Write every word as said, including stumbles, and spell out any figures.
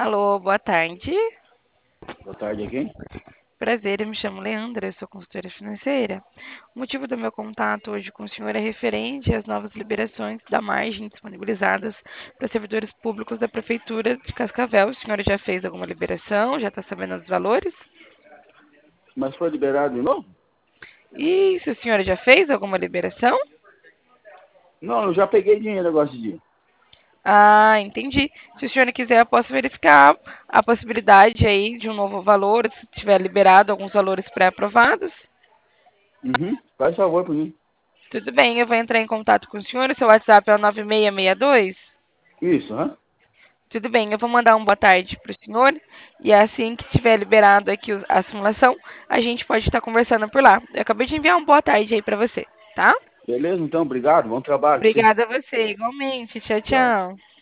Alô, boa tarde. Boa tarde aqui. Prazer, eu me chamo Leandra, eu sou consultora financeira. O motivo do meu contato hoje com o senhor é referente às novas liberações da margem disponibilizadas para servidores públicos da Prefeitura de Cascavel. O senhor já fez alguma liberação? Já está sabendo dos valores? Mas foi liberado de novo? E se o senhor já fez alguma liberação? Não, eu já peguei dinheiro negócio de dia. Ah, entendi. Se o senhor quiser, eu posso verificar a possibilidade aí de um novo valor, se tiver liberado alguns valores pré-aprovados. Uhum. Faz favor pra mim. Tudo bem, eu vou entrar em contato com o senhor. O seu WhatsApp é o nove seis seis dois? Isso, hã? Tudo bem, eu vou mandar um boa tarde para o senhor. E assim que tiver liberado aqui o- a simulação, a gente pode estar conversando por lá. Eu acabei de enviar um boa tarde aí para você, tá? Beleza, então, obrigado. Bom trabalho pra você. Obrigada a você, igualmente. Tchau, Tchau. tchau.